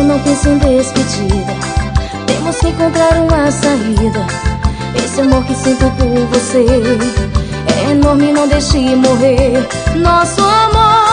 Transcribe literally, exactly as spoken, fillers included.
não pense em despedida, temos que encontrar uma saída. Esse amor que sinto por você é enorme, não deixe morrer nosso amor.